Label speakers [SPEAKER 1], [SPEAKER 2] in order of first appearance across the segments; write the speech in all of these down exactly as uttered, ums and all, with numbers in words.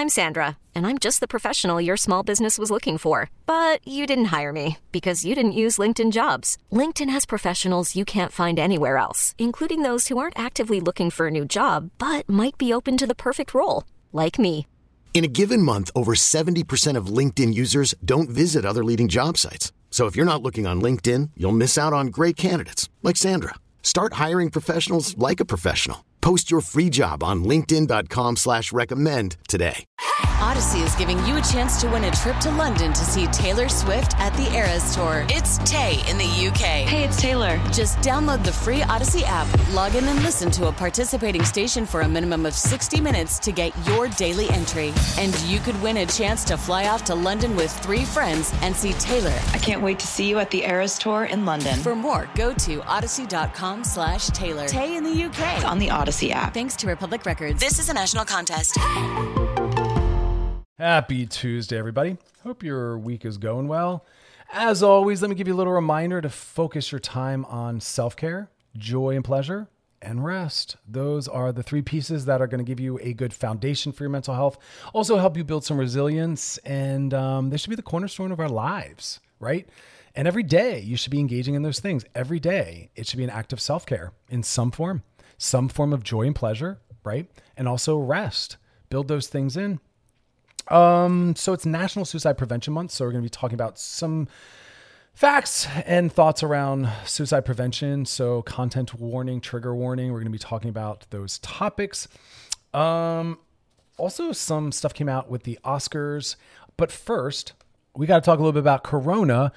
[SPEAKER 1] I'm Sandra, and I'm just the professional your small business was looking for. But you didn't hire me because you didn't use LinkedIn Jobs. LinkedIn has professionals you can't find anywhere else, including those who aren't actively looking for a new job, but might be open to the perfect role, like me.
[SPEAKER 2] In a given month, over seventy percent of LinkedIn users don't visit other leading job sites. So if you're not looking on LinkedIn, you'll miss out on great candidates like Sandra. Start hiring professionals like a professional. Post your free job on linkedin.com slash recommend today.
[SPEAKER 3] Odyssey is giving you a chance to win a trip to London to see Taylor Swift at the Eras Tour. It's Tay in the U K.
[SPEAKER 4] Hey, it's Taylor.
[SPEAKER 3] Just download the free Odyssey app, log in and listen to a participating station for a minimum of sixty minutes to get your daily entry. And you could win a chance to fly off to London with three friends and see Taylor.
[SPEAKER 4] I can't wait to see you at the Eras Tour in London.
[SPEAKER 3] For more, go to odyssey.com slash Taylor. Tay in the U K.
[SPEAKER 4] It's on the Odyssey app.
[SPEAKER 3] Thanks to Republic Records. This is a national contest.
[SPEAKER 5] Happy Tuesday, everybody. Hope your week is going well. As always, let me give you a little reminder to focus your time on self-care, joy and pleasure, and rest. Those are the three pieces that are going to give you a good foundation for your mental health. Also help you build some resilience, and um, they should be the cornerstone of our lives, right? And every day you should be engaging in those things. Every day it should be an act of self-care in some form, some form of joy and pleasure, right? And also rest. Build those things in. Um, so it's National Suicide Prevention Month. So we're going to be talking about some facts and thoughts around suicide prevention. So content warning, trigger warning. We're going to be talking about those topics. Um, also some stuff came out with the Oscars, but first we got to talk a little bit about Corona.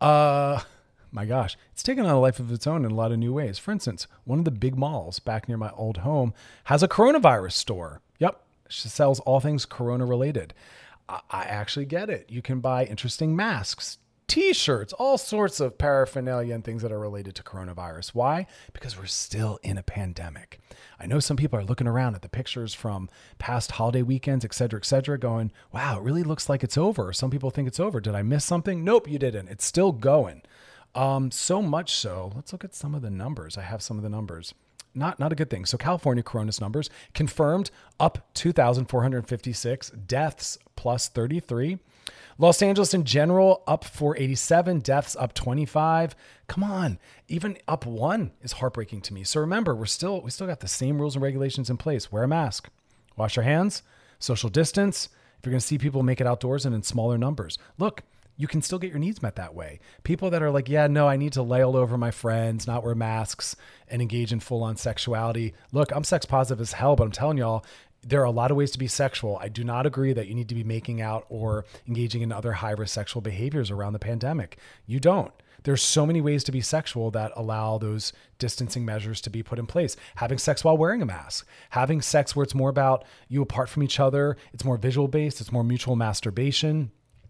[SPEAKER 5] Uh, my gosh, it's taken on a life of its own in a lot of new ways. For instance, one of the big malls back near my old home has a coronavirus store. Yep. She sells all things Corona related. I, I actually get it. You can buy interesting masks, t-shirts, all sorts of paraphernalia and things that are related to coronavirus. Why? Because we're still in a pandemic. I know some people are looking around at the pictures from past holiday weekends, et cetera, et cetera, going, wow, it really looks like it's over. Some people think it's over. Did I miss something? Nope, you didn't. It's still going. Um, so much so, let's look at some of the numbers. I have some of the numbers. Not not a good thing. So California coronavirus numbers confirmed up two thousand four hundred fifty-six, deaths plus thirty-three. Los Angeles in general up four eighty-seven, deaths up twenty-five. Come on, even up one is heartbreaking to me. So remember, we're still we still got the same rules and regulations in place. Wear a mask, wash your hands, social distance. If you're going to see people, make it outdoors and in smaller numbers. Look, you can still get your needs met that way. People that are like, yeah, no, I need to lay all over my friends, not wear masks, and engage in full-on sexuality. Look, I'm sex positive as hell, but I'm telling y'all, there are a lot of ways to be sexual. I do not agree that you need to be making out or engaging in other high-risk sexual behaviors around the pandemic. You don't. There's so many ways to be sexual that allow those distancing measures to be put in place. Having sex while wearing a mask, having sex where it's more about you apart from each other. It's more visual-based. It's more mutual masturbation.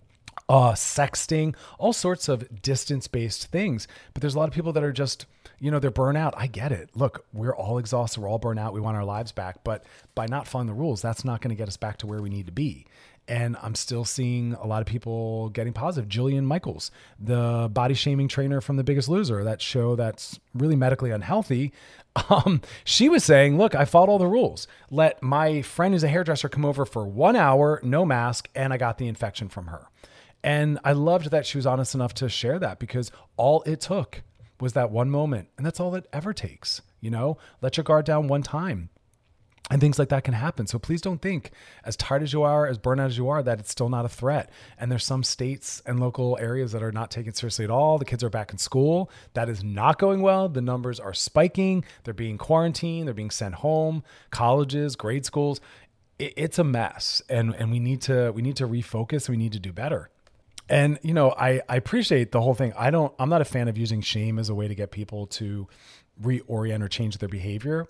[SPEAKER 5] Uh, sexting, all sorts of distance-based things. But there's a lot of people that are just, you know, they're burnt out. I get it. Look, we're all exhausted. We're all burnt out. We want our lives back. But by not following the rules, that's not going to get us back to where we need to be. And I'm still seeing a lot of people getting positive. Jillian Michaels, the body shaming trainer from The Biggest Loser, that show that's really medically unhealthy. Um, she was saying, look, I followed all the rules. Let my friend who's a hairdresser come over for one hour, no mask, and I got the infection from her. And I loved that she was honest enough to share that, because all it took was that one moment. And that's all it ever takes. You know, let your guard down one time and things like that can happen. So please don't think, as tired as you are, as burnt out as you are, that it's still not a threat. And there's some states and local areas that are not taking it seriously at all. The kids are back in school. That is not going well. The numbers are spiking. They're being quarantined. They're being sent home. Colleges, grade schools. It, it's a mess. And, and we need to, we need to refocus. We need to do better. And, you know, I, I appreciate the whole thing. I don't, I'm not a fan of using shame as a way to get people to reorient or change their behavior.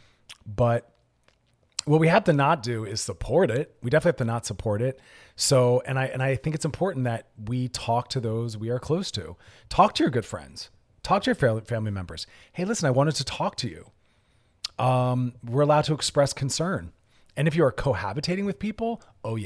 [SPEAKER 5] But what we have to not do is support it. We definitely have to not support it. So, and I, and I think it's important that we talk to those we are close to. Talk to your good friends. Talk to your family members. Hey, listen, I wanted to talk to you. Um, we're allowed to express concern. And if you are cohabitating with people, oh yeah,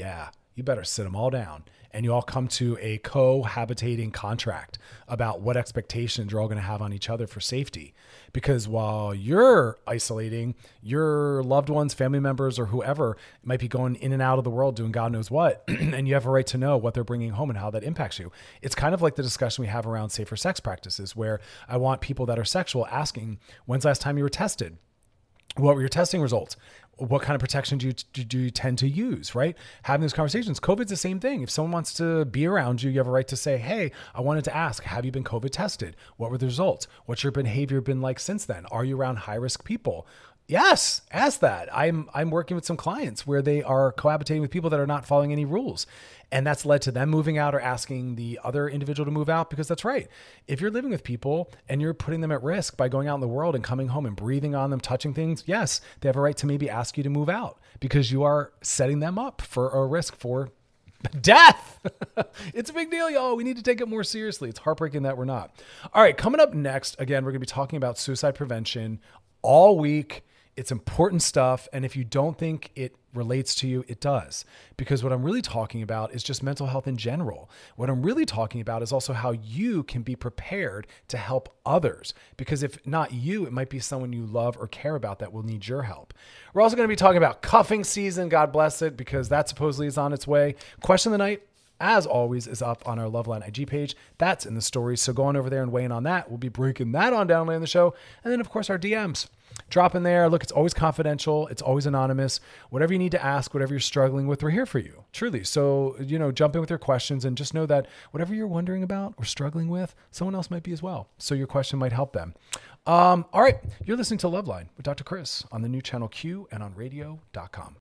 [SPEAKER 5] you better sit them all down and you all come to a cohabitating contract about what expectations you're all going to have on each other for safety. Because while you're isolating, your loved ones, family members, or whoever might be going in and out of the world doing God knows what, and you have a right to know what they're bringing home and how that impacts you. It's kind of like the discussion we have around safer sex practices, where I want people that are sexual asking, when's the last time you were tested? What were your testing results? What kind of protection do you, do you tend to use, right? Having those conversations. COVID's the same thing. If someone wants to be around you, you have a right to say, hey, I wanted to ask, have you been COVID tested? What were the results? What's your behavior been like since then? Are you around high risk people? Yes, ask that. I'm I'm working with some clients where they are cohabitating with people that are not following any rules. And that's led to them moving out or asking the other individual to move out, because that's right. If you're living with people and you're putting them at risk by going out in the world and coming home and breathing on them, touching things, yes, they have a right to maybe ask you to move out because you are setting them up for a risk for death. It's a big deal, y'all. We need to take it more seriously. It's heartbreaking that we're not. All right, coming up next, again, we're going to be talking about suicide prevention all week. It's important stuff. And if you don't think it relates to you, it does. Because what I'm really talking about is just mental health in general. What I'm really talking about is also how you can be prepared to help others. Because if not you, it might be someone you love or care about that will need your help. We're also going to be talking about cuffing season. God bless it, because that supposedly is on its way. Question of the night, as always, is up on our Loveline I G page. That's in the stories. So go on over there and weigh in on that. We'll be breaking that on down later in the show. And then, of course, our D Ms. Drop in there. Look, it's always confidential. It's always anonymous. Whatever you need to ask, whatever you're struggling with, we're here for you, truly. So, you know, jump in with your questions and just know that whatever you're wondering about or struggling with, someone else might be as well. So your question might help them. Um, all right. You're listening to Loveline with Doctor Chris on the new channel Q and on radio dot com.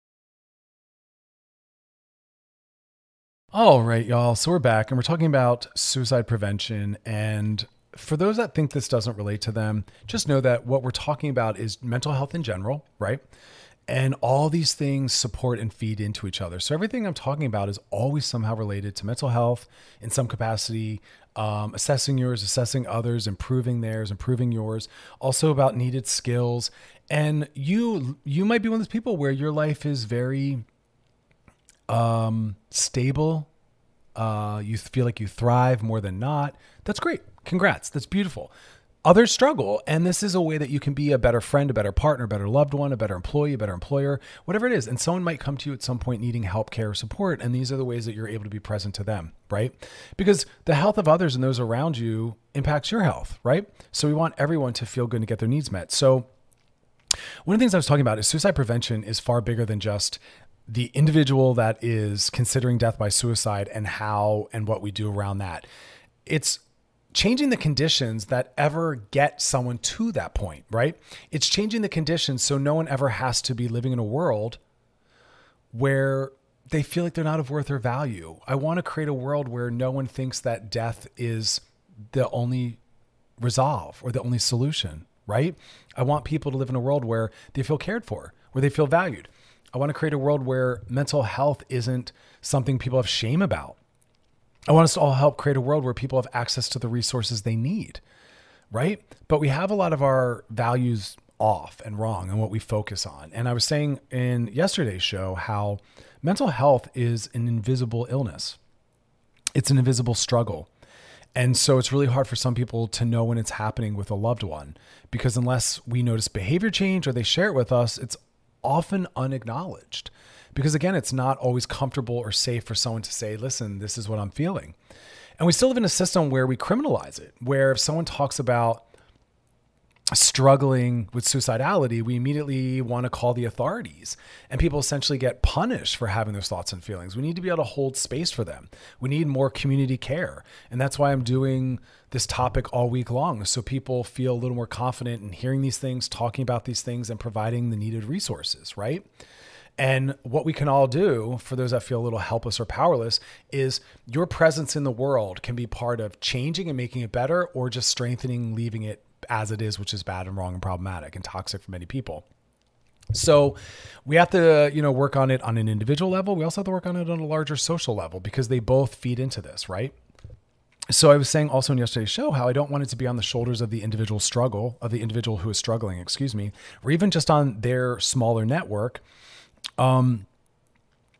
[SPEAKER 5] All right, y'all. So we're back and we're talking about suicide prevention. And for those that think this doesn't relate to them, just know that what we're talking about is mental health in general, right? And all these things support and feed into each other. So everything I'm talking about is always somehow related to mental health in some capacity, um, assessing yours, assessing others, improving theirs, improving yours, also about needed skills. And you, you might be one of those people where your life is very um, stable. Uh, you feel like you thrive more than not. That's great. Congrats. That's beautiful. Others struggle. And this is a way that you can be a better friend, a better partner, a better loved one, a better employee, a better employer, whatever it is. And someone might come to you at some point needing help, care, or support. And these are the ways that you're able to be present to them, right? Because the health of others and those around you impacts your health, right? So we want everyone to feel good and get their needs met. So one of the things I was talking about is suicide prevention is far bigger than just the individual that is considering death by suicide and how and what we do around that. It's changing the conditions that ever get someone to that point, right? It's changing the conditions so no one ever has to be living in a world where they feel like they're not of worth or value. I want to create a world where no one thinks that death is the only resolve or the only solution, right? I want people to live in a world where they feel cared for, where they feel valued. I want to create a world where mental health isn't something people have shame about. I want us to all help create a world where people have access to the resources they need, right? But we have a lot of our values off and wrong and what we focus on. And I was saying in yesterday's show how mental health is an invisible illness. It's an invisible struggle. And so it's really hard for some people to know when it's happening with a loved one, because unless we notice behavior change or they share it with us, it's often unacknowledged. Because again, it's not always comfortable or safe for someone to say, listen, this is what I'm feeling. And we still live in a system where we criminalize it, where if someone talks about struggling with suicidality, we immediately want to call the authorities, and people essentially get punished for having those thoughts and feelings. We need to be able to hold space for them. We need more community care. And that's why I'm doing this topic all week long, so people feel a little more confident in hearing these things, talking about these things, and providing the needed resources, right? And what we can all do for those that feel a little helpless or powerless is your presence in the world can be part of changing and making it better, or just strengthening, leaving it as it is, which is bad and wrong and problematic and toxic for many people. So we have to, you know, work on it on an individual level. We also have to work on it on a larger social level, because they both feed into this, right? So I was saying also in yesterday's show how I don't want it to be on the shoulders of the individual struggle, of the individual who is struggling, excuse me, or even just on their smaller network. Um,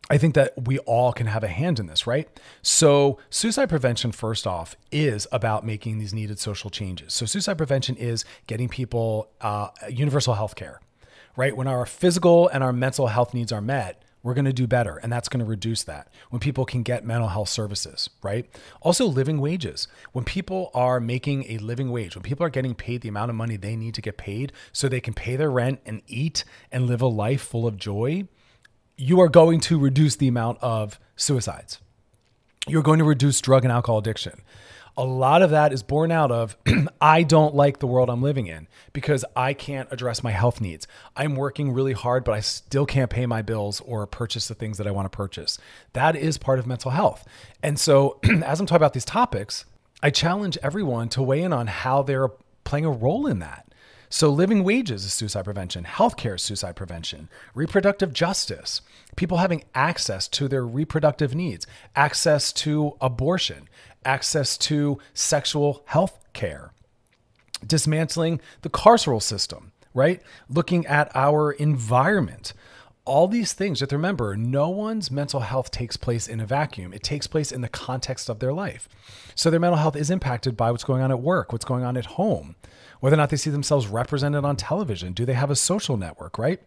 [SPEAKER 5] I think that we all can have a hand in this, right? So suicide prevention, first off, is about making these needed social changes. So suicide prevention is getting people uh, universal health care, right? When our physical and our mental health needs are met, we're going to do better. And that's going to reduce that when people can get mental health services, right? Also living wages. When people are making a living wage, when people are getting paid the amount of money they need to get paid so they can pay their rent and eat and live a life full of joy, you are going to reduce the amount of suicides. You're going to reduce drug and alcohol addiction. A lot of that is born out of, I don't like the world I'm living in because I can't address my health needs. I'm working really hard, but I still can't pay my bills or purchase the things that I want to purchase. That is part of mental health. And so as I'm talking about these topics, I challenge everyone to weigh in on how they're playing a role in that. So living wages is suicide prevention. Healthcare is suicide prevention. Reproductive justice. People having access to their reproductive needs. Access to abortion. Access to sexual health care. Dismantling the carceral system, right? Looking at our environment. All these things, you have to remember, no one's mental health takes place in a vacuum. It takes place in the context of their life. So their mental health is impacted by what's going on at work, what's going on at home, whether or not they see themselves represented on television. Do they have a social network, right?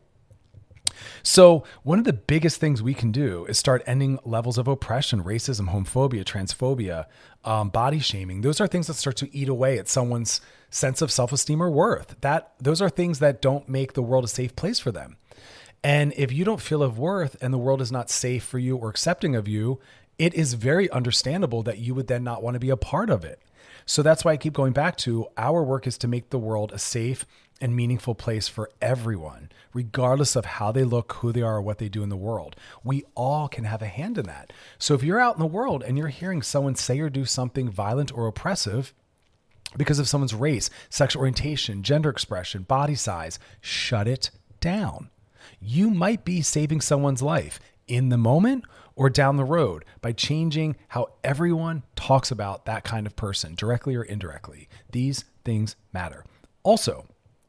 [SPEAKER 5] So one of the biggest things we can do is start ending levels of oppression, racism, homophobia, transphobia, um, body shaming. Those are things that start to eat away at someone's sense of self-esteem or worth. That those are things that don't make the world a safe place for them. And if you don't feel of worth and the world is not safe for you or accepting of you, it is very understandable that you would then not want to be a part of it. So that's why I keep going back to our work is to make the world a safe and meaningful place for everyone, regardless of how they look, who they are, or what they do in the world. We all can have a hand in that. So if you're out in the world and you're hearing someone say or do something violent or oppressive because of someone's race, sexual orientation, gender expression, body size, shut it down. You might be saving someone's life in the moment or down the road by changing how everyone talks about that kind of person, directly or indirectly. These things matter. Also,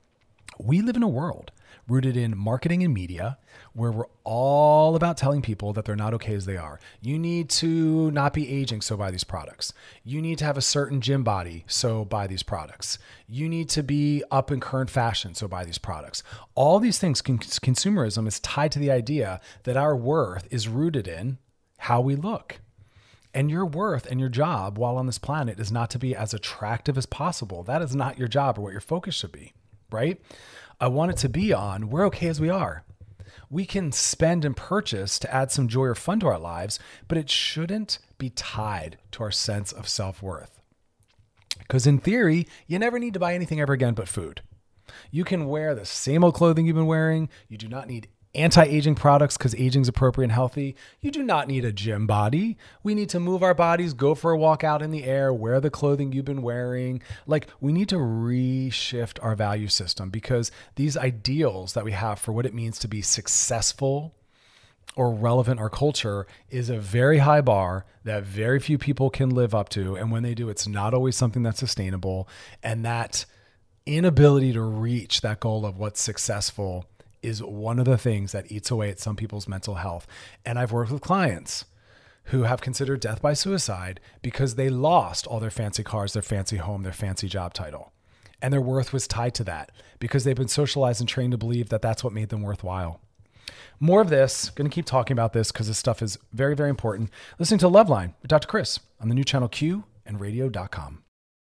[SPEAKER 5] we live in a world rooted in marketing and media where we're all about telling people that they're not okay as they are. You need to not be aging, so buy these products. You need to have a certain gym body, so buy these products. You need to be up in current fashion, so buy these products. All these things, consumerism is tied to the idea that our worth is rooted in how we look. And your worth and your job while on this planet is not to be as attractive as possible. That is not your job or what your focus should be, right? I want it to be on, we're okay as we are. We can spend and purchase to add some joy or fun to our lives, but it shouldn't be tied to our sense of self-worth. Because in theory, you never need to buy anything ever again but food. You can wear the same old clothing you've been wearing. You do not need anti-aging products because aging is appropriate and healthy. You do not need a gym body. We need to move our bodies, go for a walk out in the air, wear the clothing you've been wearing. Like, we need to reshift our value system because these ideals that we have for what it means to be successful or relevant in our culture is a very high bar that very few people can live up to. And when they do, it's not always something that's sustainable. And that inability to reach that goal of what's successful is one of the things that eats away at some people's mental health. And I've worked with clients who have considered death by suicide because they lost all their fancy cars, their fancy home, their fancy job title. And their worth was tied to that because they've been socialized and trained to believe that that's what made them worthwhile. More of this, going to keep talking about this because this stuff is very, very important. Listening to Loveline with Doctor Chris on the new channel Q and radio dot com.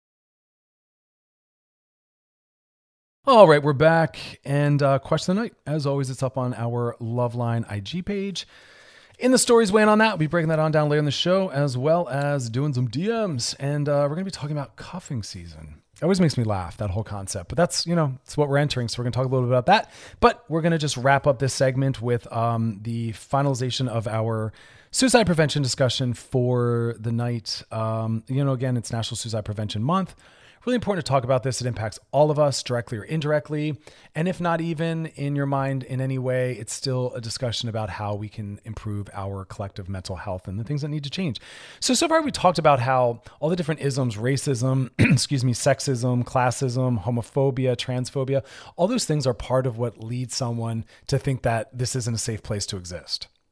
[SPEAKER 5] All right, we're back. And uh, question of the night, as always, it's up on our Loveline I G page. In the stories weighing on that, we'll be breaking that on down later in the show, as well as doing some D Ms. And uh, we're going to be talking about cuffing season. It always makes me laugh, that whole concept. But that's, you know, it's what we're entering. So we're going to talk a little bit about that. But we're going to just wrap up this segment with um, the finalization of our suicide prevention discussion for the night. Um, you know, again, it's National Suicide Prevention Month. Really important to talk about this. It impacts all of us directly or indirectly. And if not even in your mind in any way, it's still a discussion about how we can improve our collective mental health and the things that need to change. So, so far we talked about how all the different isms, racism, excuse me, sexism, classism, homophobia, transphobia, all those things are part of what leads someone to think that this isn't a safe place to exist.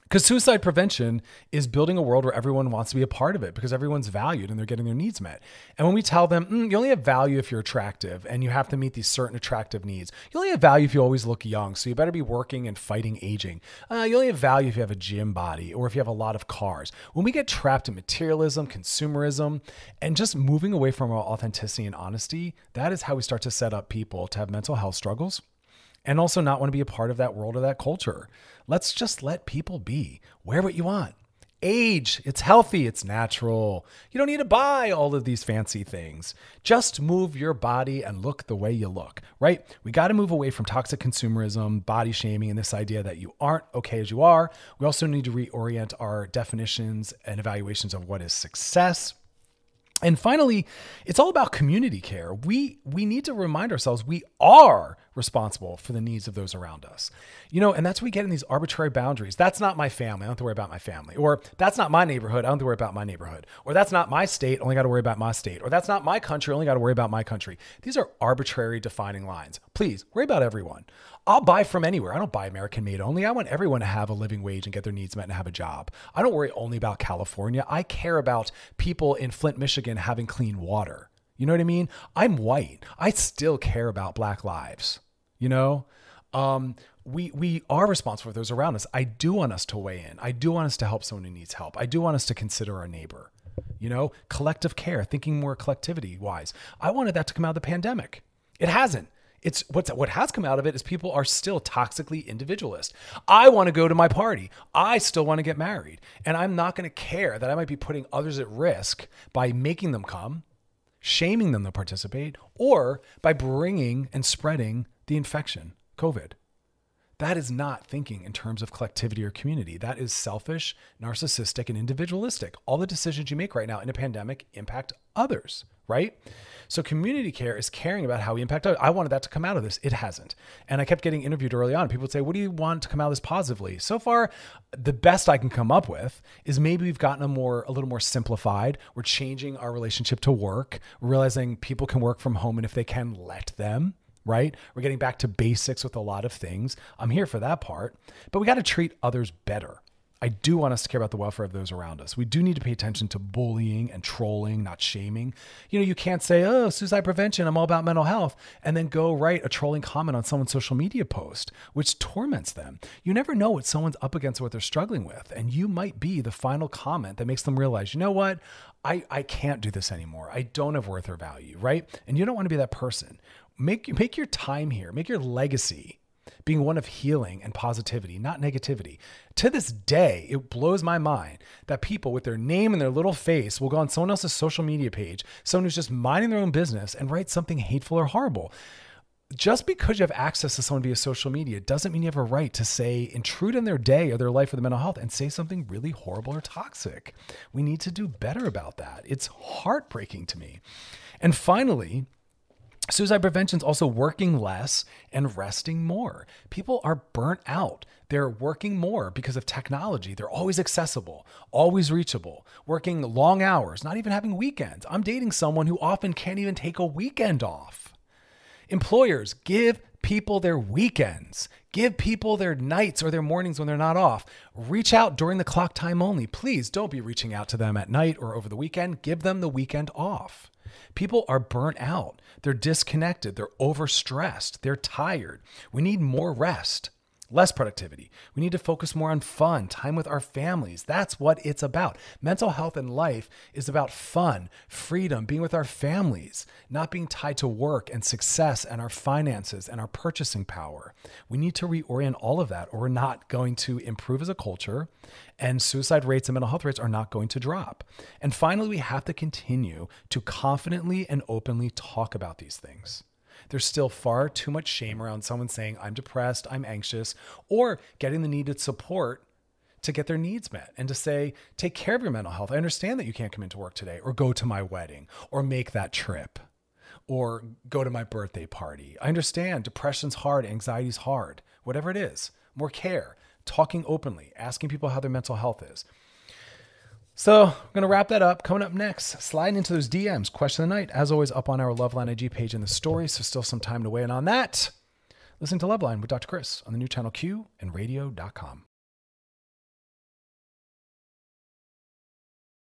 [SPEAKER 5] Because suicide prevention is building a world where everyone wants to be a part of it because everyone's valued and they're getting their needs met. And when we tell them, mm, you only have value if you're attractive and you have to meet these certain attractive needs. You only have value if you always look young, so you better be working and fighting aging. Uh, you only have value if you have a gym body or if you have a lot of cars. When we get trapped in materialism, consumerism, and just moving away from our authenticity and honesty, that is how we start to set up people to have mental health struggles and also not want to be a part of that world or that culture. Let's just let people be. Wear what you want. Age, it's healthy, it's natural. You don't need to buy all of these fancy things. Just move your body and look the way you look, right? We got to move away from toxic consumerism, body shaming, and this idea that you aren't okay as you are. We also need to reorient our definitions and evaluations of what is success. And finally, it's all about community care. We we need to remind ourselves we are responsible for the needs of those around us. You know, and that's where we get in these arbitrary boundaries. That's not my family. I don't have to worry about my family. Or that's not my neighborhood. I don't have to worry about my neighborhood. Or that's not my state. Only got to worry about my state. Or that's not my country. Only got to worry about my country. These are arbitrary defining lines. Please worry about everyone. I'll buy from anywhere. I don't buy American made only. I want everyone to have a living wage and get their needs met and have a job. I don't worry only about California. I care about people in Flint, Michigan having clean water. You know what I mean? I'm white. I still care about Black lives. You know, um, we we are responsible for those around us. I do want us to weigh in. I do want us to help someone who needs help. I do want us to consider our neighbor. You know, collective care, thinking more collectivity wise. I wanted that to come out of the pandemic. It hasn't. It's what's what has come out of it is people are still toxically individualist. I want to go to my party. I still want to get married. And I'm not going to care that I might be putting others at risk by making them come, shaming them to participate, or by bringing and spreading the infection, COVID. That is not thinking in terms of collectivity or community. That is selfish, narcissistic, and individualistic. All the decisions you make right now in a pandemic impact others, right? So community care is caring about how we impact others. I wanted that to come out of this. It hasn't. And I kept getting interviewed early on. People would say, what do you want to come out of this positively? So far, the best I can come up with is maybe we've gotten a more, a little more simplified. We're changing our relationship to work. We're realizing people can work from home, and if they can, let them. Right? We're getting back to basics with a lot of things. I'm here for that part, but we got to treat others better. I do want us to care about the welfare of those around us. We do need to pay attention to bullying and trolling, not shaming. You know, you can't say, oh, suicide prevention, I'm all about mental health, and then go write a trolling comment on someone's social media post, which torments them. You never know what someone's up against or what they're struggling with. And you might be the final comment that makes them realize, you know what? I, I can't do this anymore. I don't have worth or value, right? And you don't want to be that person. Make, make your time here, make your legacy being one of healing and positivity, not negativity. To this day, it blows my mind that people with their name and their little face will go on someone else's social media page, someone who's just minding their own business, and write something hateful or horrible. Just because you have access to someone via social media doesn't mean you have a right to say, intrude in their day or their life or their mental health and say something really horrible or toxic. We need to do better about that. It's heartbreaking to me. And finally, suicide prevention is also working less and resting more. People are burnt out. They're working more because of technology. They're always accessible, always reachable, working long hours, not even having weekends. I'm dating someone who often can't even take a weekend off. Employers, give people their weekends. Give people their nights or their mornings when they're not off. Reach out during the clock time only. Please don't be reaching out to them at night or over the weekend. Give them the weekend off. People are burnt out. They're disconnected. They're overstressed. They're tired. We need more rest, less productivity. We need to focus more on fun, time with our families. That's what it's about. Mental health and life is about fun, freedom, being with our families, not being tied to work and success and our finances and our purchasing power. We need to reorient all of that, or we're not going to improve as a culture, and suicide rates and mental health rates are not going to drop. And finally, we have to continue to confidently and openly talk about these things. There's still far too much shame around someone saying, I'm depressed, I'm anxious, or getting the needed support to get their needs met and to say, take care of your mental health. I understand that you can't come into work today, or go to my wedding, or make that trip, or go to my birthday party. I understand depression's hard, anxiety's hard, whatever it is, more care, talking openly, asking people how their mental health is. So I'm going to wrap that up. Coming up next, sliding into those D Ms. Question of the night, as always, up on our Loveline I G page in the story. So still some time to weigh in on that. Listen to Loveline with Doctor Chris on the new channel Q and radio dot com.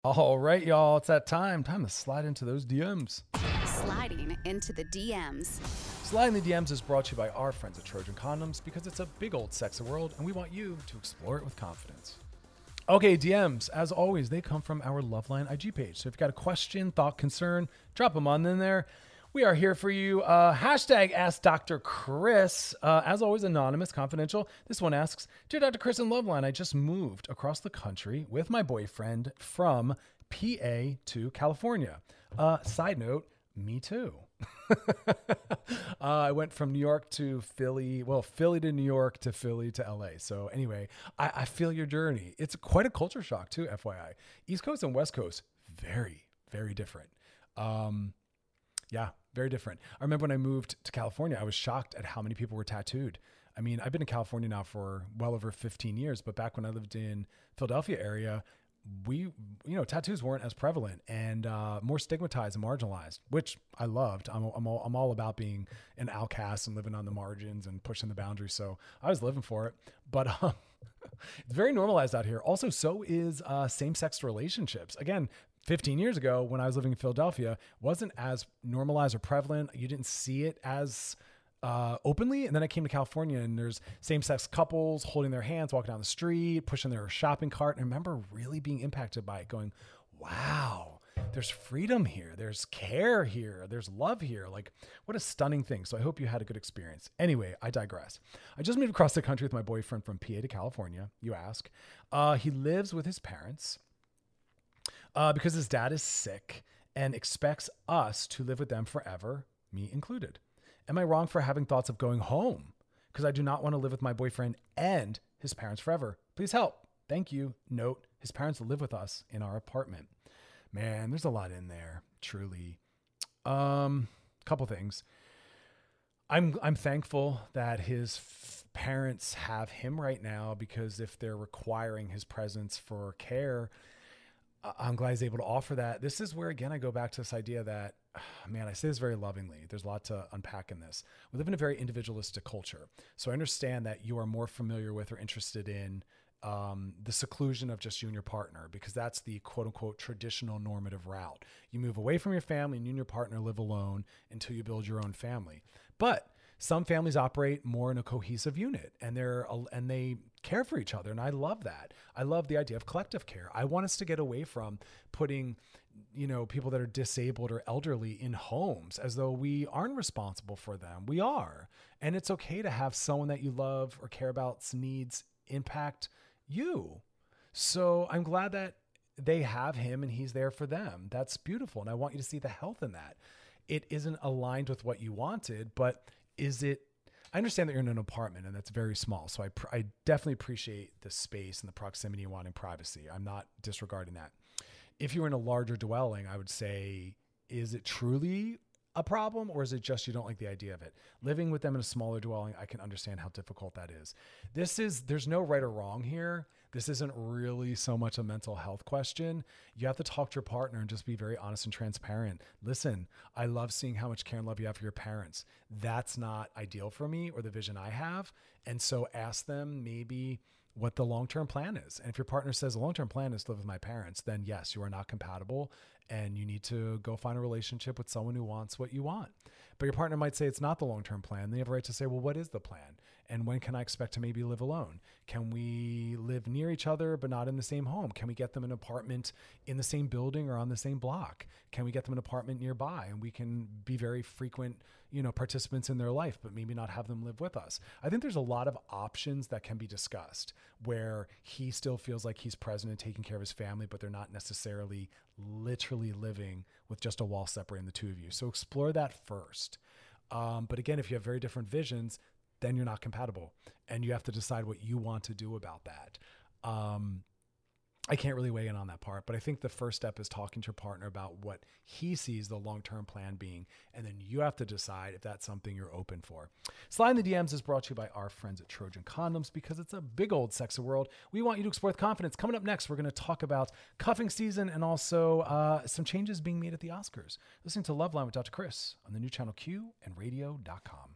[SPEAKER 5] All right, y'all. It's that time. Time to slide into those D Ms.
[SPEAKER 6] Sliding into the D Ms.
[SPEAKER 5] Sliding the D Ms is brought to you by our friends at Trojan Condoms because it's a big old sexy world and we want you to explore it with confidence. Okay, D Ms, as always, they come from our Loveline I G page. So if you've got a question, thought, concern, drop them on in there. We are here for you. Uh, hashtag Ask Doctor Chris. Uh, as always, anonymous, confidential. This one asks, Dear Doctor Chris and Loveline, I just moved across the country with my boyfriend from P A to California. Uh, side note, me too. uh, I went from New York to Philly, well, Philly to New York to Philly to L A. So anyway, I, I feel your journey. It's quite a culture shock too, F Y I. East Coast and West Coast, very, very different. Um, yeah, very different. I remember when I moved to California, I was shocked at how many people were tattooed. I mean, I've been in California now for well over fifteen years, but back when I lived in Philadelphia area, we, you know, tattoos weren't as prevalent and uh, more stigmatized and marginalized, which I loved. I'm, I'm, all, I'm all about being an outcast and living on the margins and pushing the boundaries. So I was living for it, but um, it's very normalized out here. Also, so is uh, same-sex relationships. Again, fifteen years ago when I was living in Philadelphia, wasn't as normalized or prevalent. You didn't see it as Uh, openly. And then I came to California and there's same-sex couples holding their hands, walking down the street, pushing their shopping cart. And I remember really being impacted by it, going, wow, there's freedom here. There's care here. There's love here. Like, what a stunning thing. So I hope you had a good experience. Anyway, I digress. I just moved across the country with my boyfriend from P A to California, you ask. Uh, he lives with his parents uh, because his dad is sick and expects us to live with them forever, me included. Am I wrong for having thoughts of going home? Because I do not want to live with my boyfriend and his parents forever. Please help. Thank you. Note, his parents live with us in our apartment. Man, there's a lot in there, truly. Um, couple things. I'm I'm thankful that his f- parents have him right now, because if they're requiring his presence for care, I'm glad he's able to offer that. This is where, again, I go back to this idea that, man, I say this very lovingly. There's a lot to unpack in this. We live in a very individualistic culture. So I understand that you are more familiar with or interested in um, the seclusion of just you and your partner, because that's the quote unquote traditional normative route. You move away from your family and you and your partner live alone until you build your own family. But some families operate more in a cohesive unit and they're, and they care for each other. And I love that. I love the idea of collective care. I want us to get away from putting, you know, people that are disabled or elderly in homes as though we aren't responsible for them. We are. And it's okay to have someone that you love or care about's needs impact you. So I'm glad that they have him and he's there for them. That's beautiful. And I want you to see the health in that. It isn't aligned with what you wanted, but is it, I understand that you're in an apartment and that's very small. So I, pr- I definitely appreciate the space and the proximity and wanting privacy. I'm not disregarding that. If you're in a larger dwelling, I would say, is it truly a problem, or is it just you don't like the idea of it? Living with them in a smaller dwelling, I can understand how difficult that is. This is, there's no right or wrong here. This isn't really so much a mental health question. You have to talk to your partner and just be very honest and transparent. Listen, I love seeing how much care and love you have for your parents. That's not ideal for me or the vision I have. And so ask them maybe what the long-term plan is. And if your partner says the long-term plan is to live with my parents, then yes, you are not compatible and you need to go find a relationship with someone who wants what you want. But your partner might say it's not the long-term plan. They have a right to say, well, what is the plan? And when can I expect to maybe live alone? Can we live near each other, but not in the same home? Can we get them an apartment in the same building or on the same block? Can we get them an apartment nearby and we can be very frequent, you know, participants in their life, but maybe not have them live with us? I think there's a lot of options that can be discussed where he still feels like he's present and taking care of his family, but they're not necessarily literally living with just a wall separating the two of you. So explore that first. Um, but again, if you have very different visions, then you're not compatible and you have to decide what you want to do about that. Um, I can't really weigh in on that part, but I think the first step is talking to your partner about what he sees the long-term plan being. And then you have to decide if that's something you're open for. Slide in the D Ms is brought to you by our friends at Trojan Condoms, because it's a big old sexy world. We want you to explore with confidence. Coming up next, we're going to talk about cuffing season and also uh, some changes being made at the Oscars. Listening to Loveline with Doctor Chris on the new channel Q and radio dot com.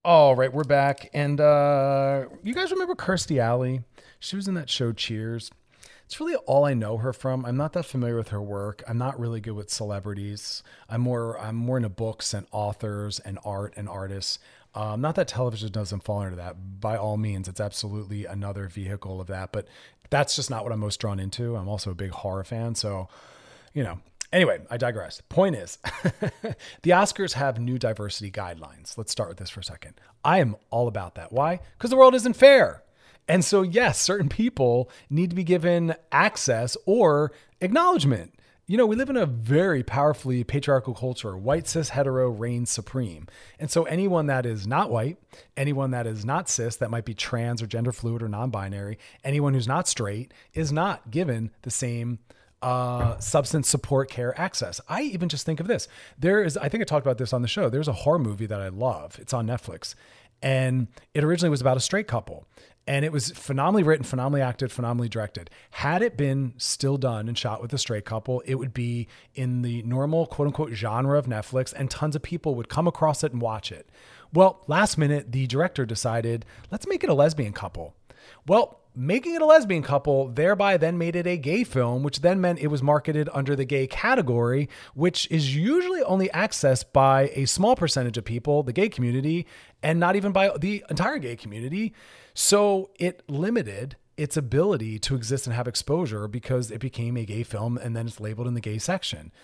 [SPEAKER 5] All right, we're back. And uh, you guys remember Kirstie Alley? She was in that show Cheers. It's really all I know her from. I'm not that familiar with her work. I'm not really good with celebrities. I'm more I'm more into books and authors and art and artists. Um, not that television doesn't fall into that. By all means, it's absolutely another vehicle of that. But that's just not what I'm most drawn into. I'm also a big horror fan. So, you know. Anyway, I digress. Point is, the Oscars have new diversity guidelines. Let's start with this for a second. I am all about that. Why? Because the world isn't fair. And so, yes, certain people need to be given access or acknowledgement. You know, we live in a very powerfully patriarchal culture. White cis hetero reigns supreme. And so anyone that is not white, anyone that is not cis, that might be trans or gender fluid or non-binary, anyone who's not straight is not given the same Uh, substance support care access. I even just think of this. There is, I think I talked about this on the show. There's a horror movie that I love. It's on Netflix. And it originally was about a straight couple. And it was phenomenally written, phenomenally acted, phenomenally directed. Had it been still done and shot with a straight couple, it would be in the normal quote unquote genre of Netflix, and tons of people would come across it and watch it. Well, last minute, the director decided, let's make it a lesbian couple. Well, making it a lesbian couple thereby then made it a gay film, which then meant it was marketed under the gay category, which is usually only accessed by a small percentage of people, the gay community, and not even by the entire gay community. So it limited its ability to exist and have exposure because it became a gay film and then it's labeled in the gay section.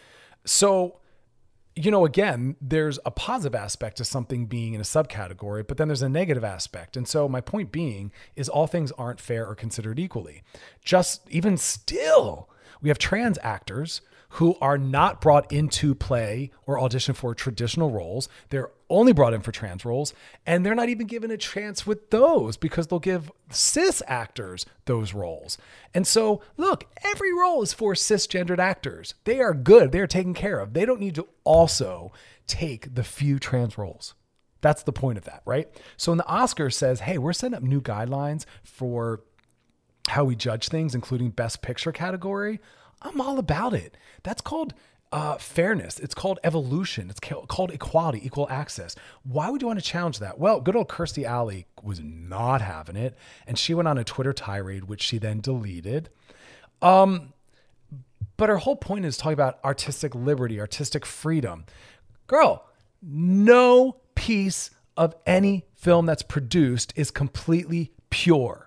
[SPEAKER 5] So, you know, again, there's a positive aspect to something being in a subcategory, but then there's a negative aspect. And so my point being is all things aren't fair or considered equally. Just even still, we have trans actors who are not brought into play or audition for traditional roles. They're only brought in for trans roles, and they're not even given a chance with those because they'll give cis actors those roles. And so, look, every role is for cisgendered actors. They are good. They are taken care of. They don't need to also take the few trans roles. That's the point of that, right? So when the Oscars says, hey, we're setting up new guidelines for how we judge things, including Best Picture category, I'm all about it. That's called uh, fairness. It's called evolution. It's called equality, equal access. Why would you want to challenge that? Well, good old Kirstie Alley was not having it. And she went on a Twitter tirade, which she then deleted. Um, but her whole point is talking about artistic liberty, artistic freedom. Girl, no piece of any film that's produced is completely pure.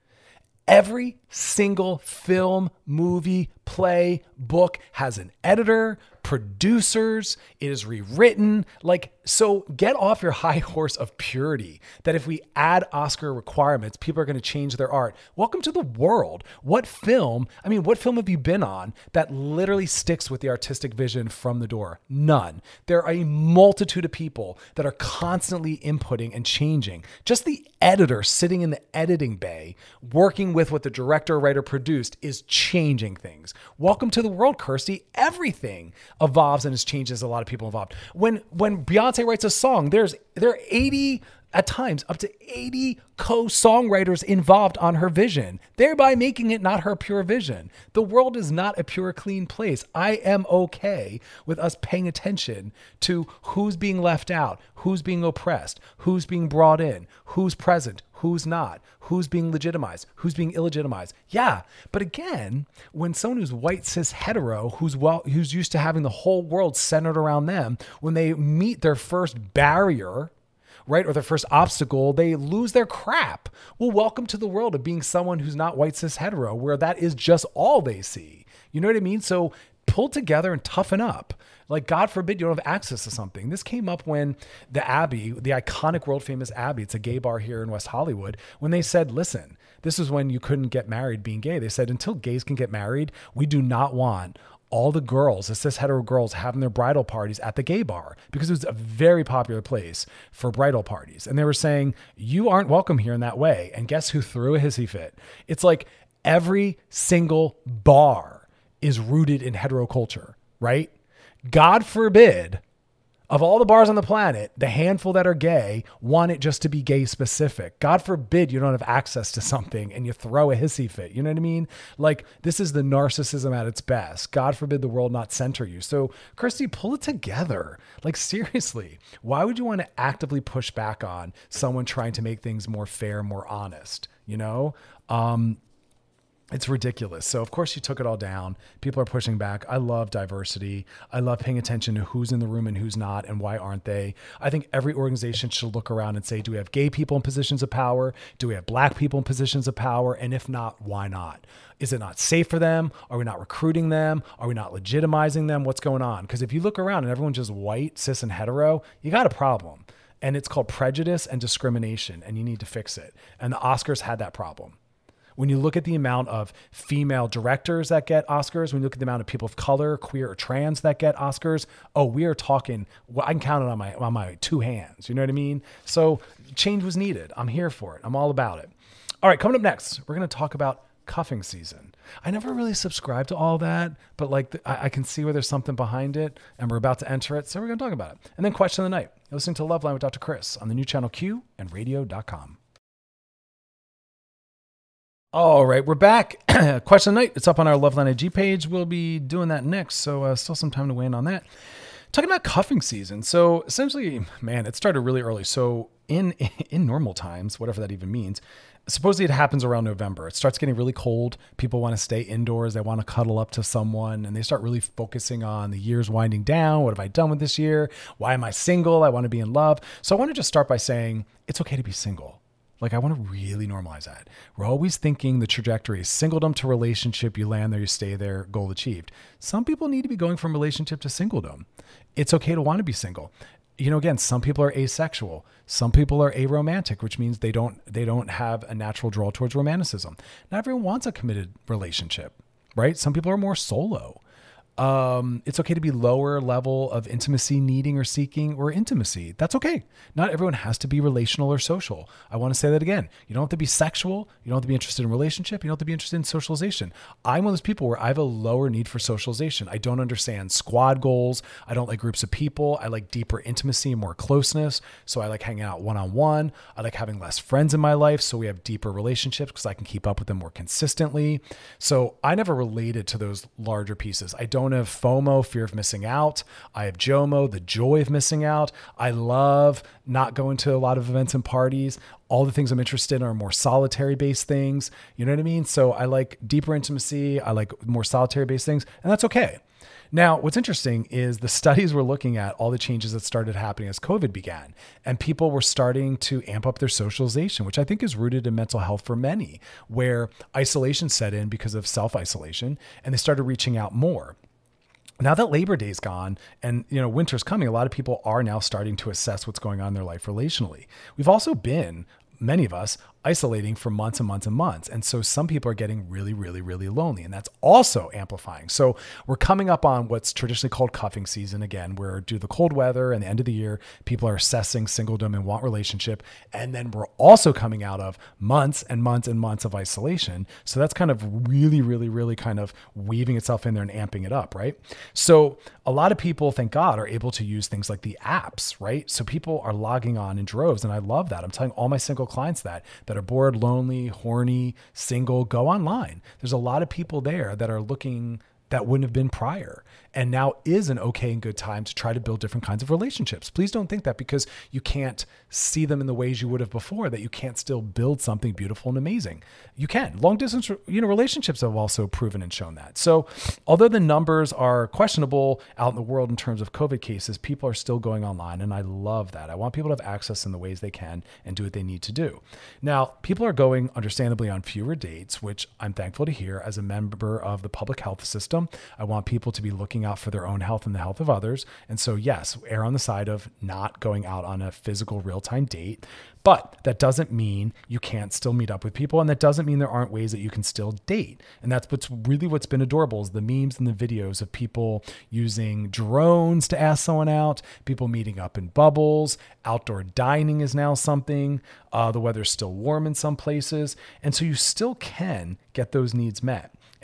[SPEAKER 5] Every single film, movie, play, book has an editor, producers, it is rewritten. Like, so get off your high horse of purity that if we add Oscar requirements, people are going to change their art. Welcome to the world. What film, I mean, what film have you been on that literally sticks with the artistic vision from the door? None. There are a multitude of people that are constantly inputting and changing. Just the editor sitting in the editing bay, working with what the director, writer produced is changing things. Welcome to the world, Kirstie. Everything evolves and is changed as a lot of people involved. When when Beyonce writes a song, there's there are eighty, at times up to eighty co-songwriters involved on her vision, thereby making it not her pure vision. The world is not a pure, clean place. I am okay with us paying attention to who's being left out, who's being oppressed, who's being brought in, who's present, who's not, who's being legitimized, who's being illegitimized. Yeah, but again, when someone who's white, cis, hetero, who's well, who's used to having the whole world centered around them, when they meet their first barrier, right, or their first obstacle, they lose their crap. Well, welcome to the world of being someone who's not white, cis, hetero, where that is just all they see. You know what I mean? So pull together and toughen up. Like, God forbid you don't have access to something. This came up when the Abbey, the iconic world famous Abbey, it's a gay bar here in West Hollywood, when they said, listen, this is when you couldn't get married being gay. They said, until gays can get married, we do not want all the girls, the cis hetero girls, having their bridal parties at the gay bar, because it was a very popular place for bridal parties. And they were saying, you aren't welcome here in that way. And guess who threw a hissy fit? It's like every single bar is rooted in hetero culture, right? God forbid Of all the bars on the planet, the handful that are gay want it just to be gay specific. God forbid you don't have access to something and you throw a hissy fit. You know what I mean? Like, this is the narcissism at its best. God forbid the world not center you. So, Kirsty, pull it together. Like, seriously, why would you want to actively push back on someone trying to make things more fair, more honest? You know? Um, It's ridiculous. So of course you took it all down. People are pushing back. I love diversity. I love paying attention to who's in the room and who's not and why aren't they. I think every organization should look around and say, do we have gay people in positions of power? Do we have black people in positions of power? And if not, why not? Is it not safe for them? Are we not recruiting them? Are we not legitimizing them? What's going on? Because if you look around and everyone's just white, cis, and hetero, you got a problem. And it's called prejudice and discrimination, and you need to fix it. And the Oscars had that problem. When you look at the amount of female directors that get Oscars, when you look at the amount of people of color, queer or trans that get Oscars, oh, we are talking, well, I can count it on my, on my two hands. You know what I mean? So change was needed. I'm here for it. I'm all about it. All right, coming up next, we're going to talk about cuffing season. I never really subscribed to all that, but like the, I, I can see where there's something behind it and we're about to enter it. So we're going to talk about it. And then question of the night, you're listening to Loveline with Doctor Chris on the new channel Q and radio dot com. All right, we're back. Question of the night. It's up on our Loveline I G page. We'll be doing that next. So uh, still some time to weigh in on that. Talking about cuffing season. So essentially, man, it started really early. So in, in normal times, whatever that even means, supposedly it happens around November. It starts getting really cold. People want to stay indoors. They want to cuddle up to someone and they start really focusing on the year's winding down. What have I done with this year? Why am I single? I want to be in love. So I want to just start by saying it's okay to be single. Like, I want to really normalize that. We're always thinking the trajectory is singledom to relationship. You land there, you stay there, goal achieved. Some people need to be going from relationship to singledom. It's okay to want to be single. You know, again, some people are asexual. Some people are aromantic, which means they don't, they don't have a natural draw towards romanticism. Not everyone wants a committed relationship, right? Some people are more solo. Um, it's okay to be lower level of intimacy, needing or seeking or intimacy. That's okay. Not everyone has to be relational or social. I want to say that again. You don't have to be sexual. You don't have to be interested in relationship. You don't have to be interested in socialization. I'm one of those people where I have a lower need for socialization. I don't understand squad goals. I don't like groups of people. I like deeper intimacy and more closeness. So I like hanging out one-on-one. I like having less friends in my life. So we have deeper relationships because I can keep up with them more consistently. So I never related to those larger pieces. I don't have FOMO, fear of missing out. I have JOMO, the joy of missing out. I love not going to a lot of events and parties. All the things I'm interested in are more solitary based things. You know what I mean? So I like deeper intimacy. I like more solitary based things, and that's okay. Now, what's interesting is the studies were looking at all the changes that started happening as COVID began, and people were starting to amp up their socialization, which I think is rooted in mental health for many, where isolation set in because of self-isolation, and they started reaching out more. Now that Labor Day is gone and, you know, winter's coming, a lot of people are now starting to assess what's going on in their life relationally. We've also been, many of us, isolating for months and months and months. And so some people are getting really, really, really lonely, and that's also amplifying. So we're coming up on what's traditionally called cuffing season again, where due to the cold weather and the end of the year, people are assessing singledom and want relationship. And then we're also coming out of months and months and months of isolation. So that's kind of really, really, really kind of weaving itself in there and amping it up, right? So a lot of people, thank God, are able to use things like the apps, right? So people are logging on in droves, and I love that. I'm telling all my single clients that, that are bored, lonely, horny, single, go online. There's a lot of people there that are looking that wouldn't have been prior. And now is an okay and good time to try to build different kinds of relationships. Please don't think that because you can't see them in the ways you would have before, that you can't still build something beautiful and amazing. You can. Long distance, you know, relationships have also proven and shown that. So although the numbers are questionable out in the world in terms of COVID cases, people are still going online. And I love that. I want people to have access in the ways they can and do what they need to do. Now, people are going understandably on fewer dates, which I'm thankful to hear as a member of the public health system. I want people to be looking out for their own health and the health of others. And so yes, err on the side of not going out on a physical real-time date, but that doesn't mean you can't still meet up with people. And that doesn't mean there aren't ways that you can still date. And that's what's really what's been adorable is the memes and the videos of people using drones to ask someone out, people meeting up in bubbles, outdoor dining is now something. Uh, the weather's still warm in some places. And so you still can get those needs met.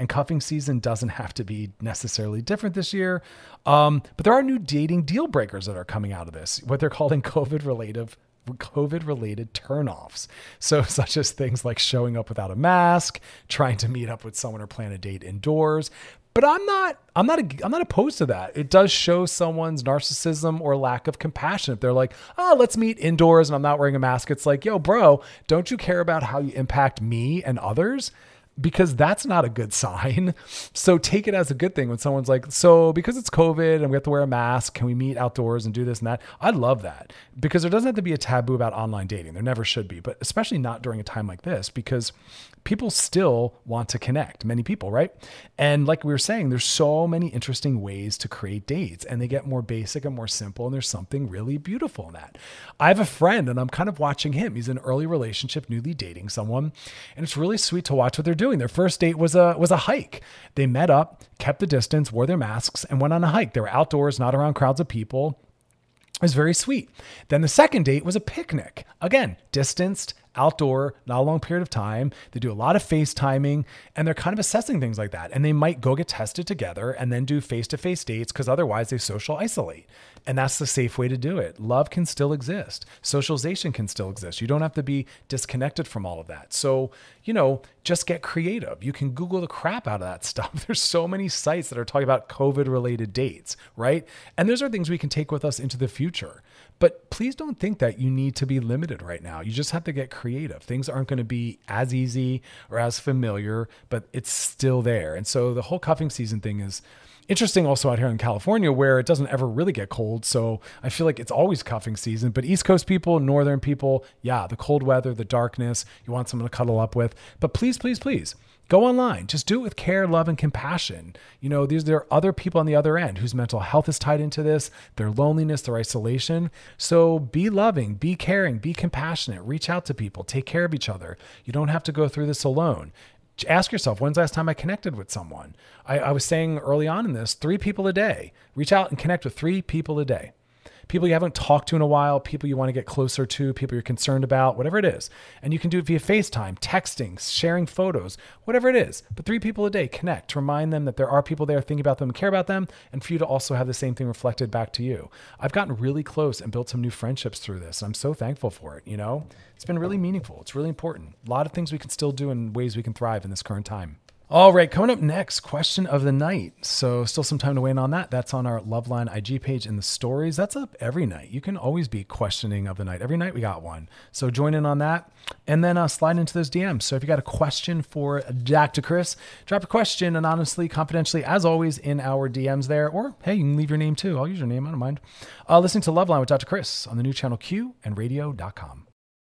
[SPEAKER 5] and cuffing season doesn't have to be necessarily different this year. Um, but there are new dating deal breakers that are coming out of this, what they're calling COVID related COVID related turnoffs. So such as things like showing up without a mask, trying to meet up with someone or plan a date indoors. But I'm not, I'm not, a, I'm not opposed to that. It does show someone's narcissism or lack of compassion. If they're like, oh, let's meet indoors and I'm not wearing a mask. It's like, yo, bro, don't you care about how you impact me and others? Because that's not a good sign. So take it as a good thing when someone's like, so because it's COVID and we have to wear a mask, can we meet outdoors and do this and that? I love that, because there doesn't have to be a taboo about online dating. There never should be, but especially not during a time like this, because people still want to connect, many people, right? And like we were saying, there's so many interesting ways to create dates, and they get more basic and more simple. And there's something really beautiful in that. I have a friend and I'm kind of watching him. He's in an early relationship, newly dating someone. And it's really sweet to watch what they're doing. Their first date was a, was a hike. They met up, kept the distance, wore their masks, and went on a hike. They were outdoors, not around crowds of people. It was very sweet. Then the second date was a picnic. Again, distanced, outdoor, not a long period of time. They do a lot of FaceTiming, and they're kind of assessing things like that. And they might go get tested together and then do face-to-face dates, because otherwise they social isolate. And that's the safe way to do it. Love can still exist. Socialization can still exist. You don't have to be disconnected from all of that. So, you know, just get creative. You can Google the crap out of that stuff. There's so many sites that are talking about COVID related dates, right? And those are things we can take with us into the future. But please don't think that you need to be limited right now. You just have to get creative. Things aren't going to be as easy or as familiar, but it's still there. And so the whole cuffing season thing is interesting also out here in California, where it doesn't ever really get cold. So I feel like it's always cuffing season. But East Coast people, Northern people, yeah, the cold weather, the darkness, you want someone to cuddle up with. But please, please, please, go online. Just do it with care, love, and compassion. You know, these, there are other people on the other end whose mental health is tied into this, their loneliness, their isolation. So be loving, be caring, be compassionate, reach out to people, take care of each other. You don't have to go through this alone. Ask yourself, when's the last time I connected with someone? I, I was saying early on in this, three people a day. Reach out and connect with three people a day. People you haven't talked to in a while, people you want to get closer to, people you're concerned about, whatever it is. And you can do it via FaceTime, texting, sharing photos, whatever it is. But three people a day, connect to remind them that there are people there thinking about them, care about them, and for you to also have the same thing reflected back to you. I've gotten really close and built some new friendships through this. I'm so thankful for it. You know, it's been really meaningful. It's really important. A lot of things we can still do and ways we can thrive in this current time. All right, coming up next, question of the night. So still some time to weigh in on that. That's on our Loveline I G page in the stories. That's up every night. You can always be questioning of the night. Every night we got one. So join in on that, and then uh, slide into those D Ms. So if you got a question for Doctor Chris, drop a question anonymously, confidentially, as always, in our D Ms there. Or hey, you can leave your name too. I'll use your name. I don't mind. Uh, listening to Loveline with Doctor Chris on the new channel Q and radio dot com.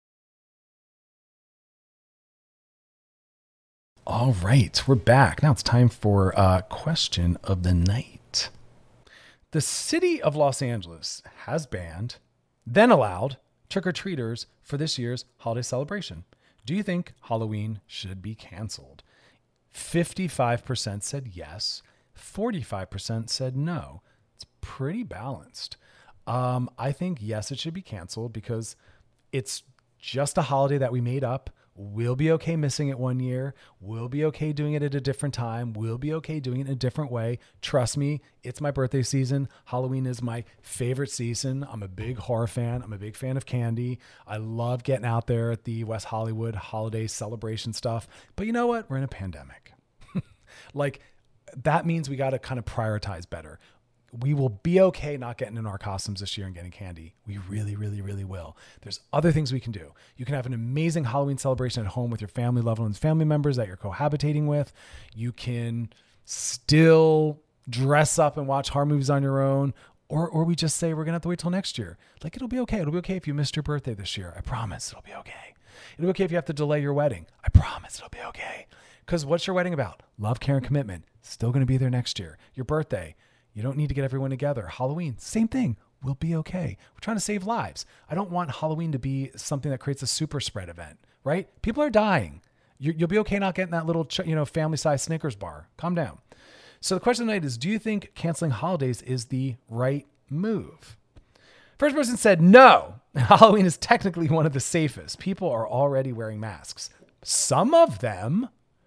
[SPEAKER 5] All right, we're back. Now it's time for a question of the night. The city of Los Angeles has banned, then allowed, trick-or-treaters for this year's holiday celebration. Do you think Halloween should be canceled? fifty-five percent said yes. forty-five percent said no. It's pretty balanced. Um, I think yes, it should be canceled because it's just a holiday that we made up. We'll be okay missing it one year. We'll be okay doing it at a different time. We'll be okay doing it in a different way. Trust me, it's my birthday season. Halloween is my favorite season. I'm a big horror fan. I'm a big fan of candy. I love getting out there at the West Hollywood holiday celebration stuff. But you know what? We're in a pandemic. Like, that means we got to kind of prioritize better. We will be okay not getting in our costumes this year and getting candy. We really, really, really will. There's other things we can do. You can have an amazing Halloween celebration at home with your family, loved ones, family members that you're cohabitating with. You can still dress up and watch horror movies on your own. Or or we just say we're going to have to wait till next year. Like, it'll be okay. It'll be okay if you missed your birthday this year. I promise it'll be okay. It'll be okay if you have to delay your wedding. I promise it'll be okay. Because what's your wedding about? Love, care, and commitment. Still going to be there next year. Your birthday. You don't need to get everyone together. Halloween, same thing. We'll be okay. We're trying to save lives. I don't want Halloween to be something that creates a super spread event, right? People are dying. You, you'll be okay not getting that little, you know, family-sized Snickers bar. Calm down. So the question of the night is, do you think canceling holidays is the right move? First person said no. Halloween is technically one of the safest. People are already wearing masks. Some of them.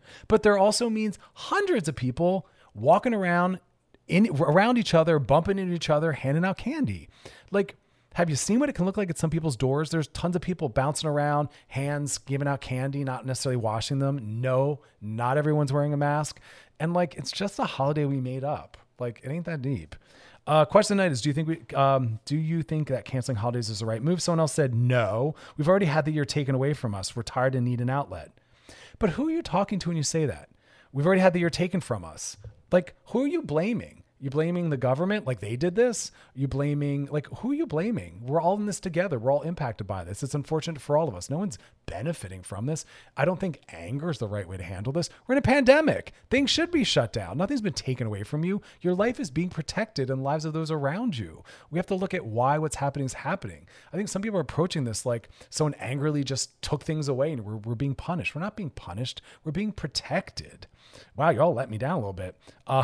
[SPEAKER 5] But there also means hundreds of people walking around in around each other, bumping into each other, handing out candy. Like, have you seen what it can look like at some people's doors? There's tons of people bouncing around, hands giving out candy, not necessarily washing them. No, not everyone's wearing a mask. And like, it's just a holiday we made up. Like, it ain't that deep. Uh, question tonight is, do you think we, um, do you think that canceling holidays is the right move? Someone else said, no, we've already had the year taken away from us. We're tired and need an outlet. But who are you talking to when you say that? We've already had the year taken from us. Like, who are you blaming? You blaming the government like they did this? You blaming, like, who are you blaming? We're all in this together. We're all impacted by this. It's unfortunate for all of us. No one's benefiting from this. I don't think anger is the right way to handle this. We're in a pandemic. Things should be shut down. Nothing's been taken away from you. Your life is being protected and lives of those around you. We have to look at why what's happening is happening. I think some people are approaching this like someone angrily just took things away and we're, we're being punished. We're not being punished. We're being protected. Wow, y'all let me down a little bit. Uh,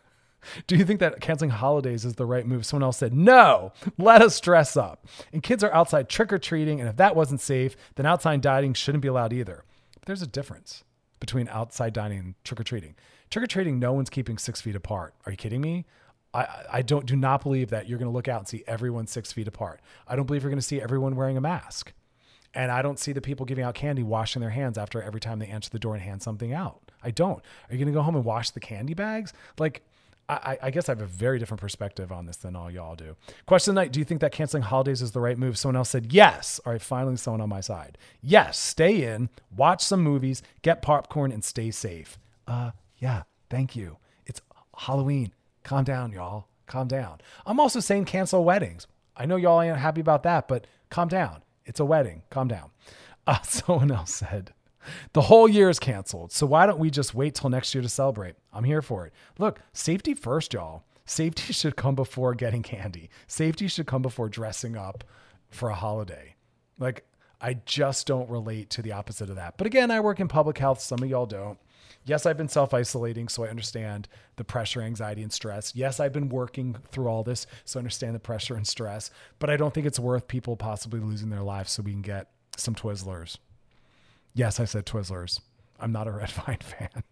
[SPEAKER 5] Do you think that canceling holidays is the right move? Someone else said, no, let us dress up. And kids are outside trick-or-treating. And if that wasn't safe, then outside dining shouldn't be allowed either. But there's a difference between outside dining and trick-or-treating. Trick-or-treating, no one's keeping six feet apart. Are you kidding me? I, I don't do not believe that you're going to look out and see everyone six feet apart. I don't believe you're going to see everyone wearing a mask. And I don't see the people giving out candy washing their hands after every time they answer the door and hand something out. I don't. Are you going to go home and wash the candy bags? Like, I, I guess I have a very different perspective on this than all y'all do. Question tonight, do you think that canceling holidays is the right move? Someone else said yes. All right, finally someone on my side. Yes, stay in, watch some movies, get popcorn, and stay safe. Uh, yeah, thank you. It's Halloween. Calm down, y'all. Calm down. I'm also saying cancel weddings. I know y'all ain't happy about that, but calm down. It's a wedding. Calm down. Uh, someone else said, the whole year is canceled. So why don't we just wait till next year to celebrate? I'm here for it. Look, safety first, y'all. Safety should come before getting candy. Safety should come before dressing up for a holiday. Like, I just don't relate to the opposite of that. But again, I work in public health. Some of y'all don't. Yes, I've been self-isolating, so I understand the pressure, anxiety, and stress. Yes, I've been working through all this, so I understand the pressure and stress. But I don't think it's worth people possibly losing their lives so we can get some Twizzlers. Yes, I said Twizzlers. I'm not a Red Vine fan.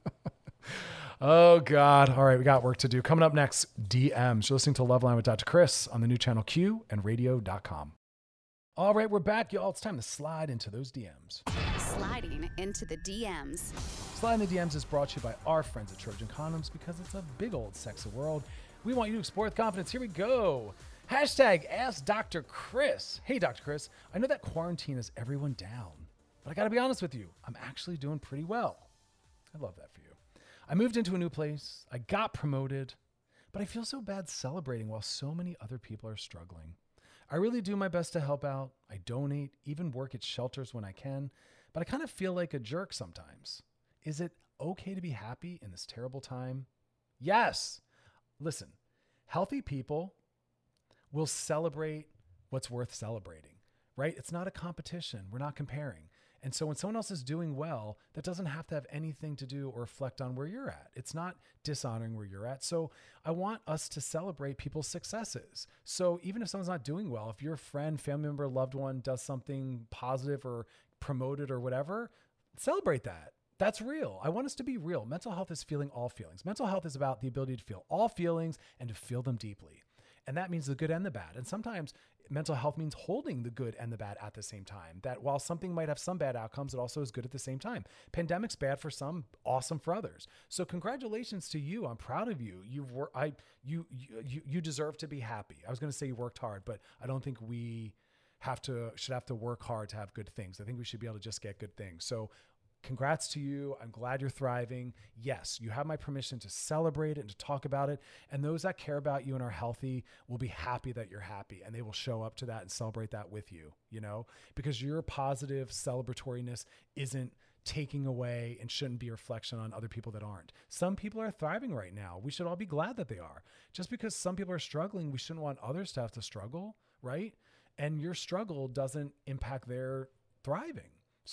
[SPEAKER 5] Oh, God. All right, we got work to do. Coming up next, D Ms. You're listening to Loveline with Doctor Chris on the new channel Q and radio dot com. All right, we're back, y'all. It's time to slide into those D Ms.
[SPEAKER 6] Sliding into the D Ms.
[SPEAKER 5] Sliding the D Ms is brought to you by our friends at Trojan Condoms because it's a big old sexy world. We want you to explore with confidence. Here we go. Hashtag Ask Doctor Chris. Hey, Doctor Chris. I know that quarantine has everyone down, but I got to be honest with you. I'm actually doing pretty well. I love that for you. I moved into a new place. I got promoted, but I feel so bad celebrating while so many other people are struggling. I really do my best to help out. I donate, even work at shelters when I can, but I kind of feel like a jerk sometimes. Is it okay to be happy in this terrible time? Yes. Listen, healthy people will celebrate what's worth celebrating, right? It's not a competition. We're not comparing. And so when someone else is doing well, that doesn't have to have anything to do or reflect on where you're at. It's not dishonoring where you're at. So I want us to celebrate people's successes. So even if someone's not doing well, if your friend, family member, loved one does something positive or promoted or whatever, celebrate that. That's real. I want us to be real. Mental health is feeling all feelings. Mental health is about the ability to feel all feelings and to feel them deeply. And that means the good and the bad. And sometimes mental health means holding the good and the bad at the same time. That while something might have some bad outcomes, it also is good at the same time. Pandemic's bad for some, awesome for others. So congratulations to you. I'm proud of you. You've wor- I you you you deserve to be happy. I was going to say you worked hard, but I don't think we have to should have to work hard to have good things. I think we should be able to just get good things. So congrats to you. I'm glad you're thriving. Yes, you have my permission to celebrate it and to talk about it. And those that care about you and are healthy will be happy that you're happy, and they will show up to that and celebrate that with you, you know, because your positive celebratoriness isn't taking away and shouldn't be a reflection on other people that aren't. Some people are thriving right now. We should all be glad that they are. Just because some people are struggling, we shouldn't want others to have to struggle, right? And your struggle doesn't impact their thriving.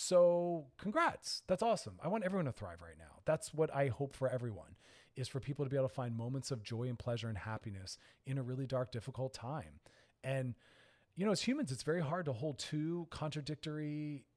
[SPEAKER 5] So congrats. That's awesome. I want everyone to thrive right now. That's what I hope for everyone, is for people to be able to find moments of joy and pleasure and happiness in a really dark, difficult time. And, you know, as humans, it's very hard to hold two contradictory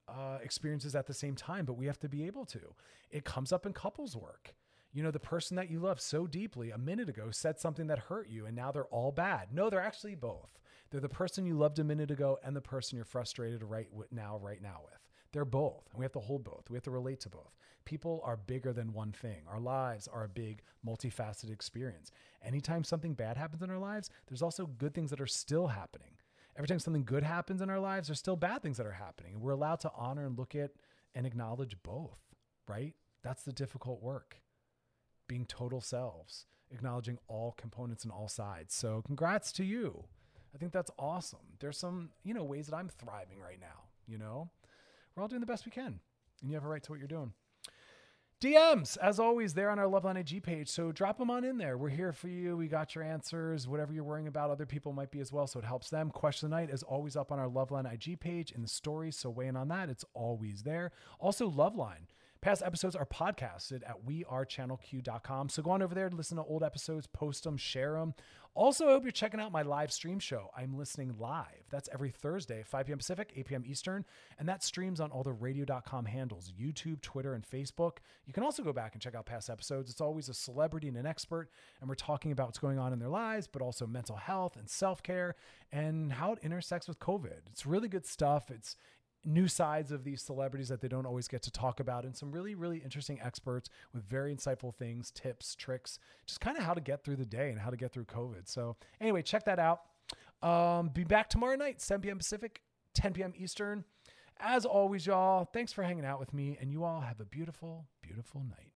[SPEAKER 5] uh, experiences at the same time, but we have to be able to. It comes up in couples work. You know, the person that you love so deeply a minute ago said something that hurt you and now they're all bad. No, they're actually both. They're the person you loved a minute ago and the person you're frustrated right now, right now with. They're both. And we have to hold both. We have to relate to both. People are bigger than one thing. Our lives are a big, multifaceted experience. Anytime something bad happens in our lives, there's also good things that are still happening. Every time something good happens in our lives, there's still bad things that are happening. And we're allowed to honor and look at and acknowledge both, right? That's the difficult work. Being total selves, acknowledging all components and all sides. So congrats to you. I think that's awesome. There's some, you know, ways that I'm thriving right now, you know, we're all doing the best we can and you have a right to what you're doing. D Ms, as always, they're on our Loveline I G page. So drop them on in there. We're here for you. We got your answers. Whatever you're worrying about, other people might be as well. So it helps them. Question of the night is always up on our Loveline I G page in the stories. So weigh in on that. It's always there. Also, Loveline. Past episodes are podcasted at we are channel q dot com. So go on over there to listen to old episodes, post them, share them. Also, I hope you're checking out my live stream show. I'm listening live. That's every Thursday, five p.m. Pacific, eight p.m. Eastern. And that streams on all the radio dot com handles, YouTube, Twitter, and Facebook. You can also go back and check out past episodes. It's always a celebrity and an expert. And we're talking about what's going on in their lives, but also mental health and self-care and how it intersects with COVID. It's really good stuff. It's new sides of these celebrities that they don't always get to talk about, and some really, really interesting experts with very insightful things, tips, tricks, just kind of how to get through the day and how to get through COVID. So anyway, check that out. Um, be back tomorrow night, seven p.m. Pacific, ten p.m. Eastern. As always, y'all, thanks for hanging out with me, and you all have a beautiful, beautiful night.